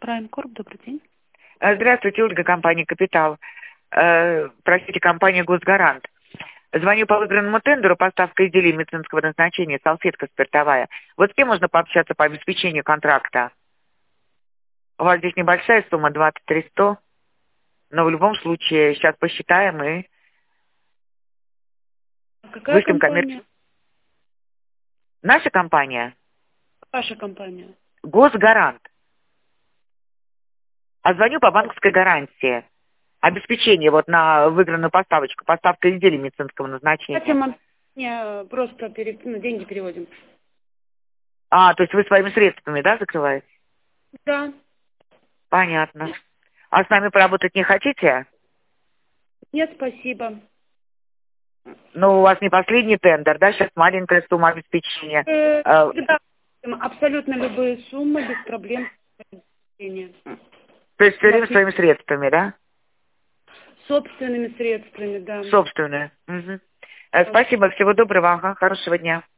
Prime Corp, добрый день. Здравствуйте, Ольга, компания «Капитал». Простите, компания «Госгарант». Звоню по выигранному тендеру, поставка изделий медицинского назначения, салфетка спиртовая. Вот с кем можно пообщаться по обеспечению контракта? У вас здесь небольшая сумма, 23 100, но в любом случае сейчас посчитаем и Какая вышлем компания? Наша компания Ваша компания. «Госгарант». А звоню по банковской гарантии. Обеспечение вот на выигранную поставочку, поставка изделий медицинского назначения. Кстати, мы просто деньги переводим. То есть вы своими средствами, да, закрываете? Да. Понятно. А с нами поработать не хотите? Нет, спасибо. Ну, у вас не последний тендер, да? Сейчас маленькая сумма обеспечения. Всегда абсолютно любые суммы, без проблем. То есть все время своими средствами, да? Собственными средствами, да. Собственные. Угу. Спасибо, всего доброго, ага, хорошего дня.